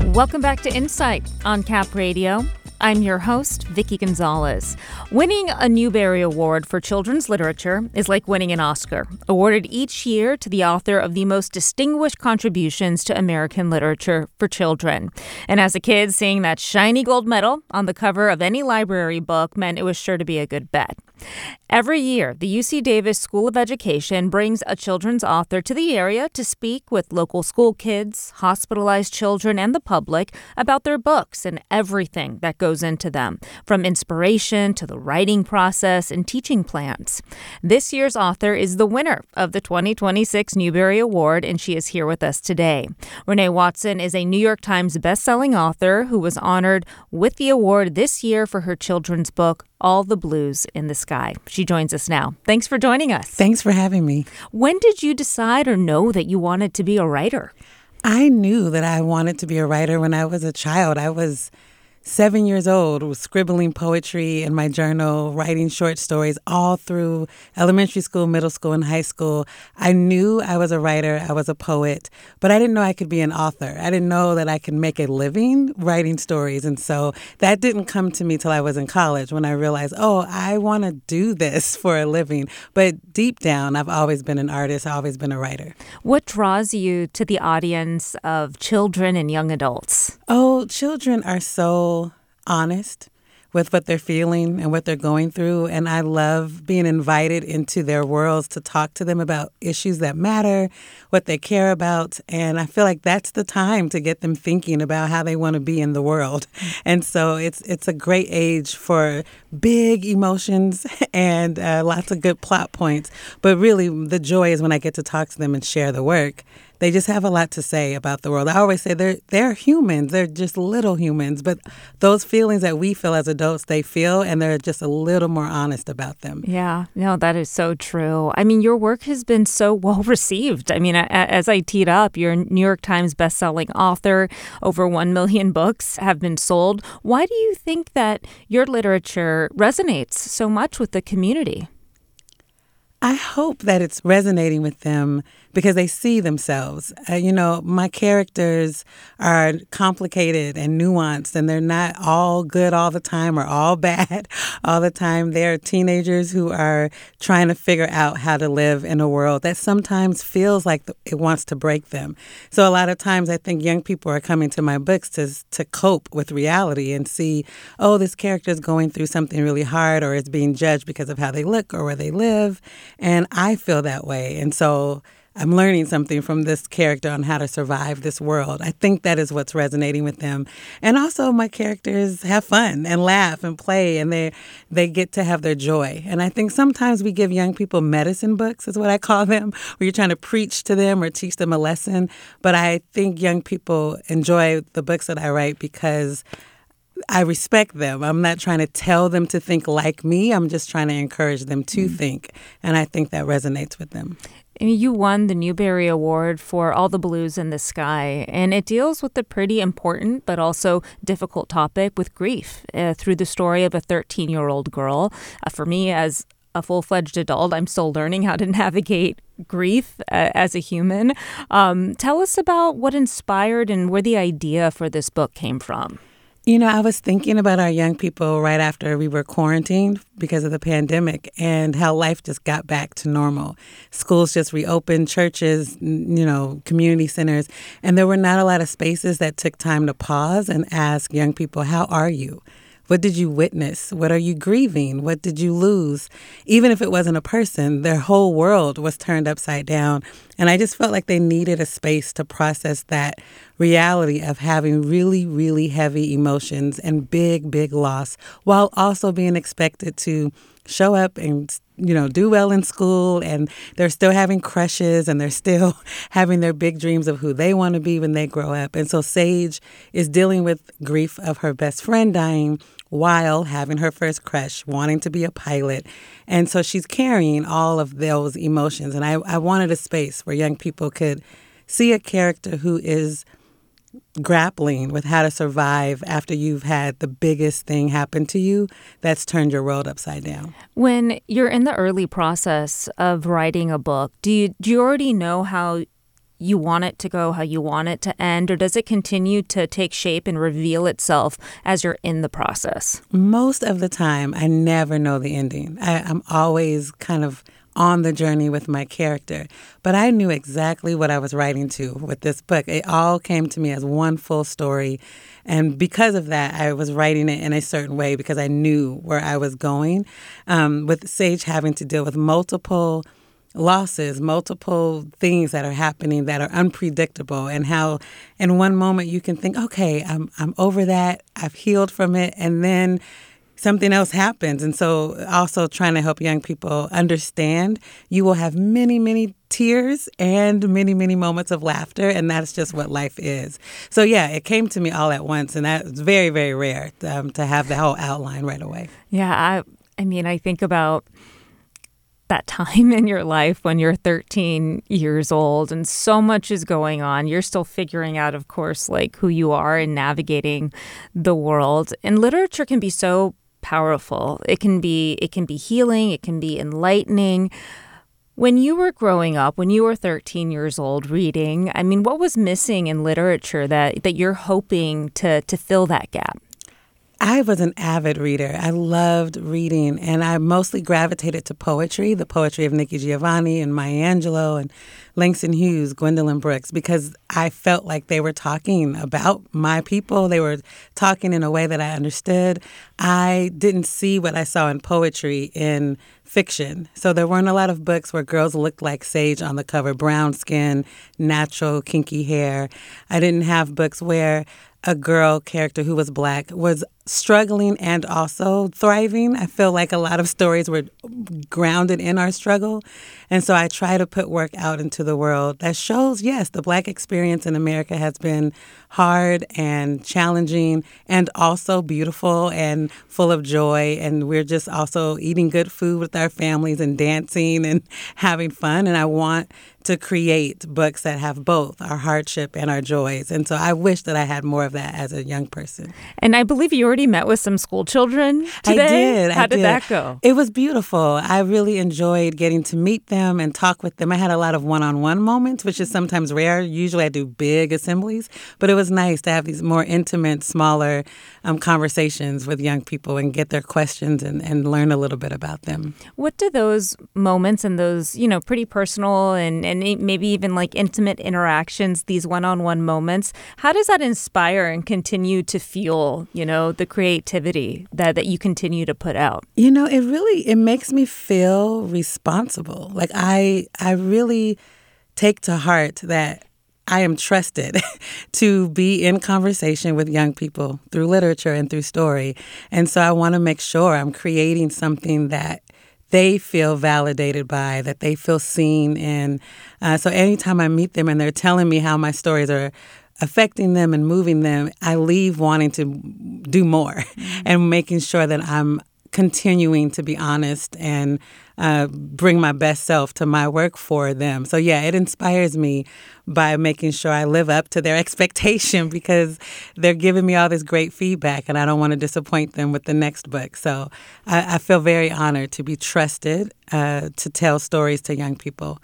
Welcome back to Insight on Cap Radio. I'm your host, Vicky Gonzalez. Winning a Newbery Award for children's literature is like winning an Oscar, awarded each year to the author of the most distinguished contributions to American literature for children. And as a kid, seeing that shiny gold medal on the cover of any library book meant it was sure to be a good bet. Every year, the UC Davis School of Education brings a children's author to the area to speak with local school kids, hospitalized children, and the public about their books and everything that goes into them, from inspiration to the writing process and teaching plans. This year's author is the winner of the 2026 Newbery Award, and she is here with us today. Renee Watson is a New York Times bestselling author who was honored with the award this year for her children's book, All the Blues in the Sky. She joins us now. Thanks for joining us. Thanks for having me. When did you decide or know that you wanted to be a writer? I knew that I wanted to be a writer when I was a child. I was 7 years old, was scribbling poetry in my journal, writing short stories all through elementary school, middle school, and high school. I knew I was a writer, I was a poet, but I didn't know I could be an author. I didn't know that I could make a living writing stories. And so that didn't come to me till I was in college when I realized, oh, I want to do this for a living. But deep down, I've always been an artist, I've always been a writer. What draws you to the audience of children and young adults? Oh, children are so honest with what they're feeling and what they're going through. And I love being invited into their worlds to talk to them about issues that matter, what they care about. And I feel like that's the time to get them thinking about how they want to be in the world. And so it's a great age for big emotions and lots of good plot points. But really, the joy is when I get to talk to them and share the work. They just have a lot to say about the world. I always say they're humans. They're just little humans. But those feelings that we feel as adults, they feel, and they're just a little more honest about them. Yeah, no, that is so true. I mean, your work has been so well received. I mean, as I teed up, you're a New York Times bestselling author. Over 1 million books have been sold. Why do you think that your literature resonates so much with the community? I hope that it's resonating with them because they see themselves. My characters are complicated and nuanced, and they're not all good all the time or all bad all the time. They're teenagers who are trying to figure out how to live in a world that sometimes feels like it wants to break them. So a lot of times I think young people are coming to my books to cope with reality and see, oh, this character is going through something really hard or is being judged because of how they look or where they live. And I feel that way. And so I'm learning something from this character on how to survive this world. I think that is what's resonating with them. And also my characters have fun and laugh and play, and they get to have their joy. And I think sometimes we give young people medicine books, is what I call them, where you're trying to preach to them or teach them a lesson. But I think young people enjoy the books that I write because I respect them. I'm not trying to tell them to think like me. I'm just trying to encourage them to think. And I think that resonates with them. You won the Newbery Award for All the Blues in the Sky, and it deals with a pretty important but also difficult topic with grief through the story of a 13-year-old girl. For me, as a full-fledged adult, I'm still learning how to navigate grief as a human. Tell us about what inspired and where the idea for this book came from. I was thinking about our young people right after we were quarantined because of the pandemic and how life just got back to normal. Schools just reopened, churches, community centers, and there were not a lot of spaces that took time to pause and ask young people, how are you? What did you witness? What are you grieving? What did you lose? Even if it wasn't a person, their whole world was turned upside down. And I just felt like they needed a space to process that reality of having really, really heavy emotions and big, big loss, while also being expected to show up and, do well in school. And they're still having crushes and they're still having their big dreams of who they want to be when they grow up. And so Sage is dealing with grief of her best friend dying while having her first crush, wanting to be a pilot. And so she's carrying all of those emotions. And I wanted a space where young people could see a character who is grappling with how to survive after you've had the biggest thing happen to you that's turned your world upside down. When you're in the early process of writing a book, do you already know how you want it to go, how you want it to end, or does it continue to take shape and reveal itself as you're in the process? Most of the time, I never know the ending. I'm always kind of on the journey with my character. But I knew exactly what I was writing to with this book. It all came to me as one full story. And because of that, I was writing it in a certain way because I knew where I was going. With Sage having to deal with multiple losses, multiple things that are happening that are unpredictable, and how in one moment you can think, okay, I'm over that, I've healed from it, and then something else happens. And so also trying to help young people understand you will have many, many tears and many, many moments of laughter, and that's just what life is. So yeah, it came to me all at once, and that was very, very rare to have the whole outline right away. Yeah, I mean, I think about that time in your life when you're 13 years old and so much is going on. You're still figuring out, of course, like who you are and navigating the world. And literature can be so powerful. It can be healing. It can be enlightening. When you were growing up, when you were 13 years old reading, I mean, what was missing in literature that you're hoping to fill that gap? I was an avid reader. I loved reading, and I mostly gravitated to poetry, the poetry of Nikki Giovanni and Maya Angelou and Langston Hughes, Gwendolyn Brooks, because I felt like they were talking about my people. They were talking in a way that I understood. I didn't see what I saw in poetry in fiction. So there weren't a lot of books where girls looked like Sage on the cover, brown skin, natural, kinky hair. I didn't have books where a girl character who was Black was struggling and also thriving. I feel like a lot of stories were grounded in our struggle. And so I try to put work out into the world that shows, yes, the Black experience in America has been hard and challenging and also beautiful and full of joy. And we're just also eating good food with our families and dancing and having fun. And I want to create books that have both our hardship and our joys. And so I wish that I had more of that as a young person. And I believe you already met with some school children today. I did. How did that go? It was beautiful. I really enjoyed getting to meet them and talk with them. I had a lot of one-on-one moments, which is sometimes rare. Usually I do big assemblies, but it was nice to have these more intimate, smaller conversations with young people and get their questions and learn a little bit about them. What do those moments and those, pretty personal and maybe even like intimate interactions, these one-on-one moments, how does that inspire and continue to fuel, the creativity that you continue to put out? It makes me feel responsible. Like I really take to heart that I am trusted to be in conversation with young people through literature and through story. And so I want to make sure I'm creating something that they feel validated by, that they feel seen in. So anytime I meet them and they're telling me how my stories are affecting them and moving them, I leave wanting to do more and making sure that I'm continuing to be honest and bring my best self to my work for them. So yeah, it inspires me by making sure I live up to their expectation because they're giving me all this great feedback and I don't want to disappoint them with the next book. So I feel very honored to be trusted to tell stories to young people.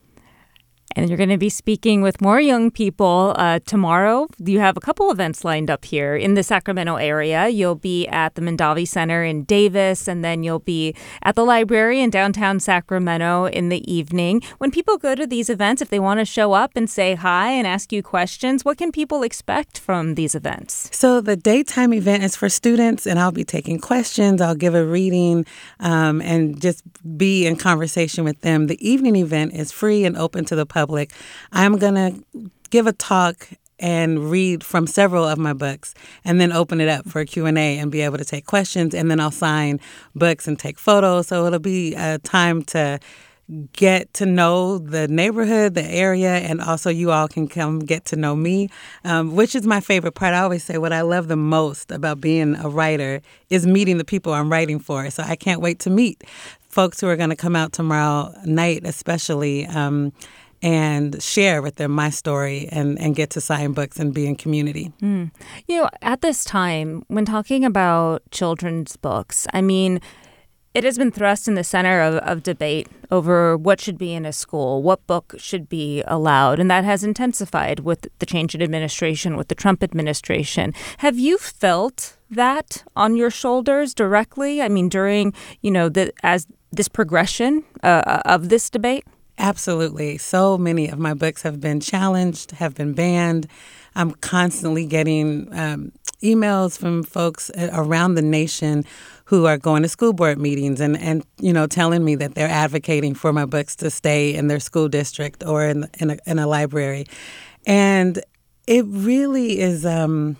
And you're going to be speaking with more young people tomorrow. You have a couple events lined up here in the Sacramento area. You'll be at the Mondavi Center in Davis, and then you'll be at the library in downtown Sacramento in the evening. When people go to these events, if they want to show up and say hi and ask you questions, what can people expect from these events? So the daytime event is for students, and I'll be taking questions. I'll give a reading and just be in conversation with them. The evening event is free and open to the public. I'm going to give a talk and read from several of my books and then open it up for a Q&A and be able to take questions. And then I'll sign books and take photos. So it'll be a time to get to know the neighborhood, the area, and also you all can come get to know me, which is my favorite part. I always say what I love the most about being a writer is meeting the people I'm writing for. So I can't wait to meet folks who are going to come out tomorrow night especially and share with them my story and get to sign books and be in community. At this time, when talking about children's books, I mean, It has been thrust in the center of debate over what should be in a school, what book should be allowed, and that has intensified with the change in administration, with the Trump administration. Have you felt that on your shoulders directly? I mean, during, as this progression of this debate? Absolutely. So many of my books have been challenged, have been banned. I'm constantly getting emails from folks around the nation who are going to school board meetings and telling me that they're advocating for my books to stay in their school district or in a library. And it really is, I'm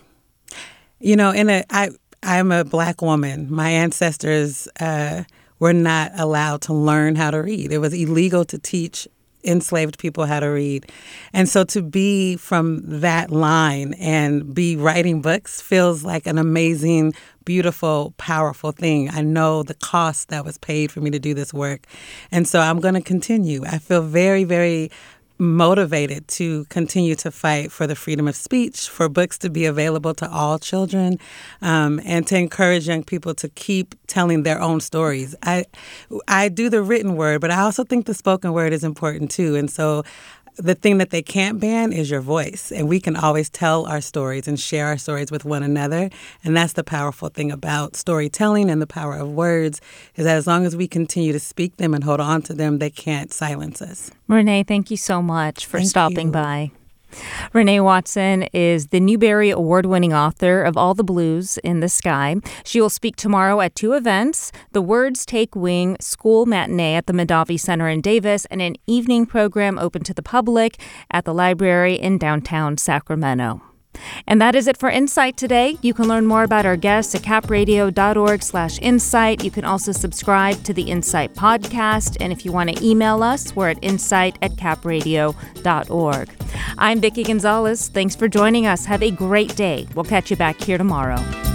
a Black woman. My ancestors were not allowed to learn how to read. It was illegal to teach enslaved people how to read. And so to be from that line and be writing books feels like an amazing, beautiful, powerful thing. I know the cost that was paid for me to do this work. And so I'm going to continue. I feel very, very motivated to continue to fight for the freedom of speech, for books to be available to all children, and to encourage young people to keep telling their own stories. I do the written word, but I also think the spoken word is important too. And so the thing that they can't ban is your voice. And we can always tell our stories and share our stories with one another. And that's the powerful thing about storytelling and the power of words, is that as long as we continue to speak them and hold on to them, they can't silence us. Renee, thank you so much for stopping by. Renee Watson is the Newbery Award-winning author of All the Blues in the Sky. She will speak tomorrow at 2 events, the Words Take Wing School Matinee at the Mondavi Center in Davis and an evening program open to the public at the library in downtown Sacramento. And that is it for Insight today. You can learn more about our guests at capradio.org/insight. You can also subscribe to the Insight podcast. And if you want to email us, we're at insight@capradio.org. I'm Vicki Gonzalez. Thanks for joining us. Have a great day. We'll catch you back here tomorrow.